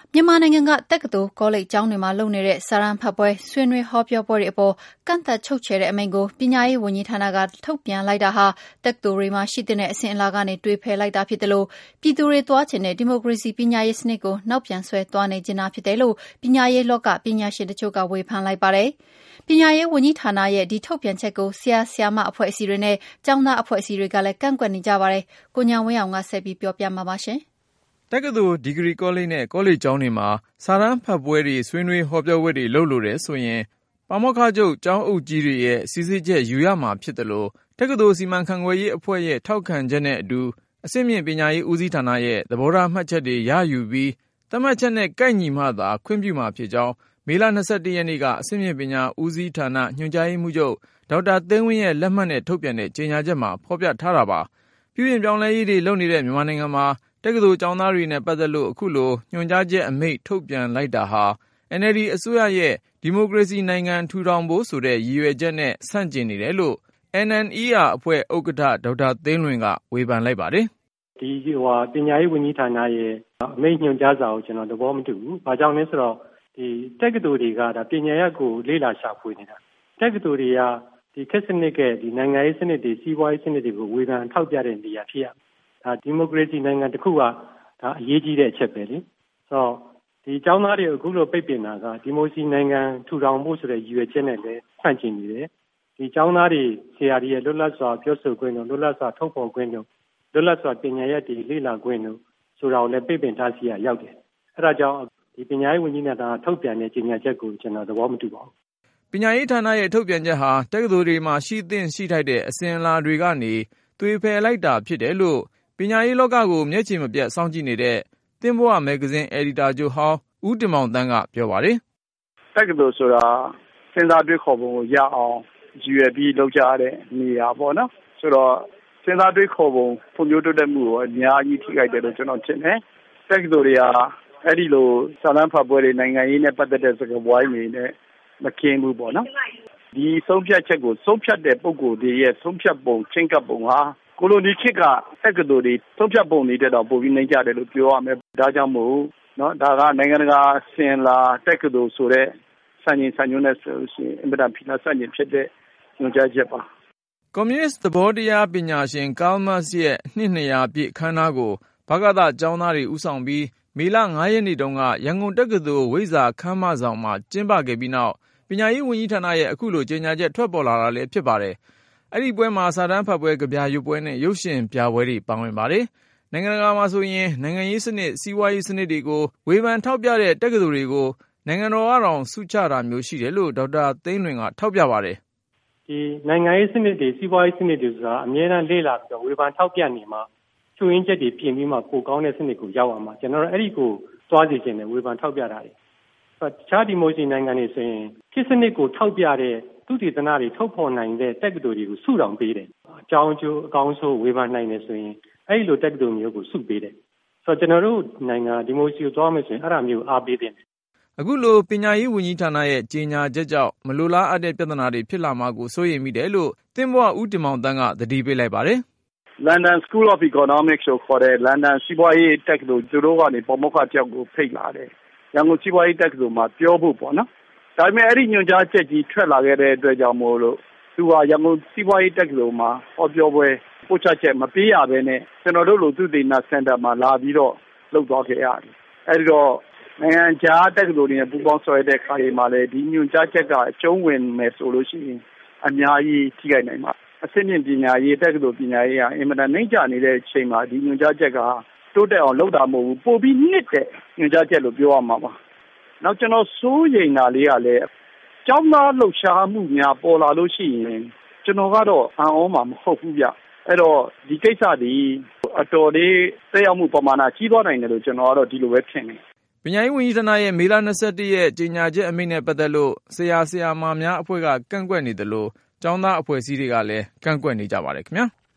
မြန်မာနိုင်ငံကတက္ကသိုလ်ကောလိပ်ကျောင်းတွေမှာလုပ်နေတဲ့စာတမ်းဖတ်ပွဲဆွေးနွေးဟောပြောပွဲတွေအပေါ်ကန့်သတ်ချုပ်ချယ်တဲ့အမိန့်ကိုပညာရေးဝန်ကြီးဌာနကထုတ်ပြန်လိုက်တာဟာတက္ကသိုလ်တွေမှာရှိတဲ့အစဉ်အလာကနေတွေးဖယ်လိုက်တာဖြစ်တယ်လို့ပြည်သူတွေသွားချင်တဲ့ဒီမိုကရေစီပညာရေးစနစ်ကိုနောက်ပြန်ဆွဲသွားနေခြင်းဖြစ်တယ်လို့ပညာရေးလောကပညာရှင်တချို့ကဝေဖန်လိုက်ပါတယ်။ပညာရေးဝန်ကြီးဌာနရဲ့ဒီထုတ်ပြန်ချက်ကိုဆရာဆရာမအဖွဲ့အစည်းတွေနဲ့ကျောင်းသားအဖွဲ့အစည်းတွေကလည်းကန့်ကွက်နေကြပါတယ်။ကိုဉာဏ်ဝင်းအောင်ကဆက်ပြီးပြောပြမှာပါရှင်။တက္ကသိုလ်ဒီဂရီကောလိပ်နဲ့ကောလိပ်ကျောင်းတွေမှာစာတမ်းဖတ်ပွဲတွေဆွေးနွေးဟောပြောပွဲတွေလုပ်လို့တယ်ဆိုရင်ပါမောက္ခချုပ်ကျောင်းအုပ်ကြီးတွေရဲ့စီစစ်ချက်ယူရမှာဖြစ်တယ်လို့တက္ကသိုလ်စီမံခန့်ခွဲရေးအဖွဲ့ရဲ့ထောက်ခံချက်နဲ့အတူအဆင့်မြင့်ပညာရေးဦးစီးဌာနရဲ့သဘောထားမှတ်ချက်တွေရယူပြီးသတ်မှတ်ချက်နဲ့ကိုက်ညီမှသာခွင့်ပြုမှာဖြစ်ကြောင်းမေလ 21 ရက်နေ့ကအဆင့်မြင့်ပညာဦးစီးဌာနညွှန်ကြားရေးမှူးချုပ်ဒေါက်တာသိန်းဝင်းရဲ့လက်မှတ်နဲ့ထုတ်ပြန်တဲ့ကြေညာချက်မှာဖော်ပြထားတာပါ။ပြုပြင်ပြောင်းလဲရေးတွေလုပ်နေတဲ့မြန်မာနိုင်ငံမှာတက္ကသိုလ်ကျောင်းသားတွေနဲ့ပတ်သက်လို့အခုလိုညွှန်ကြားချက်အမိန့်ထုတ်ပြန်လိုက်တာဟာ NLD အစိုးရရဲ့ဒီမိုကရေစီနိုင်ငံထူထောင်ဖို့ဆိုတဲ့ရည်ရွယ်ချက်နဲ့ဆန့်ကျင်နေတယ်လို့ NNER အဖွဲ့ဥက္ကဋ္ဌဒေါက်တာသိန်းလွင်ကဝေဖန်လိုက်ပါတယ်။ဒီပညာရေးဝန်ကြီးဌာနရဲ့အမိန့်ညွှန်ကြားစာကိုကျွန်တော်သဘောမတူဘူး။ဘာကြောင့်လဲဆိုတော့ဒီတက္ကသိုလ်တွေကပညာရပ်ကိုလေ့လာရှာဖွေနေတာ။တက္ကသိုလ်တွေကဒီခေတ်စနစ်ကဒီနိုင်ငံရေးစနစ်တွေစီးပွားရေးစနစ်တွေကိုဝေဖန်ထောက်ပြတဲ့နေရာဖြစ်ရ။ဒါဒီမိုကရေစီနိုင်ငံတစ်ခုကဒါအရေးကြီးတဲ့အချက်ပဲလေ။ဆိုတော့ဒီကျောင်းသားတွေအခုလိုပိတ်ပင်တာကဒီမိုကရေစီနိုင်ငံထူထောင်ဖို့ဆိုတဲ့ရည်ရွယ်ချက်နဲ့လည်းဆန့်ကျင်နေတယ်။ဒီကျောင်းသားတွေဆရာတွေရဲ့လွတ်လပ်စွာပြောဆိုခွင့်တို့လွတ်လပ်စွာထုတ်ဖော်ခွင့်တို့လွတ်လပ်စွာပညာရပ်တွေလေ့လာခွင့်တို့ဆိုတာကိုလည်းပိတ်ပင်ထားစီရရောက်တယ်။အဲဒါကြောင့်ဒီပညာရေးဝန်ကြီးဌာနထုတ်ပြန်တဲ့ကြေညာချက်ကိုကျွန်တော်သဘောမတူပါဘူး။ပညာရေးဌာနရဲ့ထုတ်ပြန်ချက်ဟာတက္ကသိုလ်တွေမှာရှိသင့်ရှိထိုက်တဲ့အစဉ်အလာတွေကနေသွေဖယ်လိုက်တာဖြစ်တယ်လို့ပညာရေးလောကကိုမျက်ခြေမပြတ်စောင့်ကြည့်နေတဲ့သင်္ဘောမဂ္ဂဇင်းအယ်ဒီတာချုပ်ဟောင်းဦးတင်မောင်သန်းကပြောပါတယ်။တက္ကသိုလ်ဆိုတာစဉ်းစားတွေးခေါ်ပုံကိုရအောင်ရည်ရွယ်ပြီးလုပ်ကြတဲ့နေရာပေါ့နော်။ဆိုတော့စဉ်းစားတွေးခေါ်ပုံဖွံ့ဖြိုးတိုးတက်မှုကိုအများကြီးထိခိုက်တယ်လို့ကျွန်တော်ထင်တယ်။တက္ကသိုလ်တွေကအဲ့ဒီလိုစာတမ်းဖတ်ပွဲတွေနိုင်ငံရေးနဲ့ပတ်သက်တဲ့စကားဝိုင်းတွေနဲ့မကင်းဘူးပေါ့နော်။ဒီဆုံးဖြတ်ချက်ကိုဆုံးဖြတ်တဲ့ပုဂ္ဂိုလ်တွေရဲ့ဆုံးဖြတ်ပုံချင်းကပ်ပုံဟာကိုလိုနီခေတ်ကတက္ကသိုလ်တွေဆုံးဖြတ်ပုံတွေတက်တော့ပိုပြီးနှိမ့်ကြတယ်လို့ပြောရမယ်။ဒါကြောင့်မို့နော်ဒါကနိုင်ငံတကာဆင်လာတက္ကသိုလ်ဆိုတဲ့စံချိန်စံညွှန်းနဲ့ဆိုရှင်အင်မတန်ဖိအားစံချိန်ဖြစ်တဲ့ညွှန်ကြားချက်ပါ။ကွန်မြူနစ်သဘောတရားပညာရှင်ကားမတ်စ်ရဲ့နှစ်200ပြည့်အခမ်းအနားကိုဗကသကျောင်းသားတွေဦးဆောင်ပြီးမေလ 5 ရက်နေ့တုန်းကရန်ကုန်တက္ကသိုလ်ဝိဇ္ဇာခမ်းမဆောင်မှာကျင်းပခဲ့ပြီးနောက်ပညာရေးဝန်ကြီးဌာနရဲ့အခုလိုကြေညာချက်ထွက်ပေါ်လာတာလည်းဖြစ်ပါတယ်။အဲ့ဒီပွဲမှာစာတမ်းဖတ်ပွဲကဗျာရွတ်ပွဲနဲ့ရုပ်ရှင်ပြပွဲတွေပါဝင်ပါတယ်။နိုင်ငံတကာမှာဆိုရင်နိုင်ငံရေးစနစ်စီးပွားရေးစနစ်တွေကိုဝေဖန်ထောက်ပြတဲ့တက္ကသိုလ်တွေကိုနိုင်ငံတော်ကတောင်စုချတာမျိုးရှိတယ်လို့ဒေါက်တာသိန်းလွင်ကထောက်ပြပါတယ်။ဒီနိုင်ငံရေးစနစ်တွေစီးပွားရေးစနစ်တွေဆိုတာအများအားလေ့လာပြီးတော့ဝေဖန်ထောက်ပြနေမှာချွင်းချက်တွေပြင်ပြီးမှပိုကောင်းတဲ့စနစ်ကိုရောက်အောင်မှာကျွန်တော်တို့အဲ့ဒီကိုသွားစီခြင်းနဲ့ဝေဖန်ထောက်ပြတာတွေတခြားဒီမိုကရေစီနိုင်ငံတွေဆိုရင်ခေတ်စနစ်ကိုထောက်ပြတဲ့သူတေသနတွေထုတ်ဖော်နိုင်တဲ့တက္ကသိုလ်တွေကိုစုတောင်ပေးတယ်အကြောင်းအကျိုးအကောင်းဆုံးဝေဖန်နိုင်တယ်ဆိုရင်အဲ့ဒီလိုတက္ကသိုလ်မျိုးကိုစုပေးတယ်ဆိုတော့ကျွန်တော်တို့နိုင်ငံဒီမိုကရေစီကိုသွားမယ်ဆိုရင်အဲ့ဒါမျိုးအားပေးတယ်အခုလိုပညာရေးဝန်ကြီးဌာနရဲ့ကြေညာချက်ကြောင့်မလိုလားအပ်တဲ့ပြဿနာတွေဖြစ်လာမှာကိုစိုးရိမ်မိတယ်လို့သင်္ဘောဦးတင်မောင်သန်းကသတိပေးလိုက်ပါတယ် London School of Economics ကိုခေါ်တဲ့ London စီးပွားရေးတက္ကသိုလ်သူတို့ကနေပေါ်မောက္ခတယောက်ကိုဖိတ်လာတယ်။ရန်ကုန်စီးပွားရေးတက္ကသိုလ်မှာပြောဖို့ပေါ့နော်။ဒါပေမဲ့အဲ့ဒီညွှန်ကြားချက်ကြီးထွက်လာခဲ့တဲ့အတွက်ကြောင့်မို့လို့သူကရန်ကုန်စီးပွားရေးတက္ကသိုလ်မှာဟောပြောပွဲပို့ချချက်မပေးရဘဲနဲ့ကျွန်တော်တို့လိုသူတေသနစင်တာမှာလာပြီးတော့လုပ်သွားခဲ့ရတယ်။အဲ့ဒီတော့နိုင်ငံခြားတက္ကသိုလ်တွေနဲ့ပူးပေါင်းဆောင်ရွက်တဲ့ခါတွေမှာလည်းဒီညွှန်ကြားချက်ကအကျုံးဝင်မယ်ဆိုလို့ရှိရင်အများကြီးထိခိုက်နိုင်ပါအဆင့်မြင့်ပညာရေးတက္ကသိုလ်ပညာရေးကအင်မတန်နှိမ့်ကျနေတဲ့အချိန်မှာဒီညွှန်ကြားချက်ကတိုးတက်အောင်လုပ်တာမဟုတ်ဘူးပိုပြီးနစ်တဲ့ညွှန်ကြားချက်လို့ပြောရမှာပါနောက်ကျွန်တော်စိုးရိမ်တာလေးကလည်းကျောင်းသားလှုပ်ရှားမှုများပေါ်လာလို့ရှိရင်ကျွန်တော်ကတော့အံ့ဩမှာမဟုတ်ဘူးဗျအဲ့တော့ဒီကိစ္စဒီအတော်လေးသက်ရောက်မှုပမာဏကြီးသွားနိုင်တယ်လို့ကျွန်တော်ကတော့ဒီလိုပဲထင်တယ်ပညာရေးဝန်ကြီးဌာနရဲ့မေလ 21 ရက်ကြေညာချက်အမိန့်နဲ့ပတ်သက်လို့ဆရာဆရာမများအဖွဲ့ကကန့်ကွက်နေတယ်လို့ကျောင်းသားအဖွဲ့အစည်းတွေကလည်းကန့်ကွက်နေကြပါတယ်ခင်ဗျာ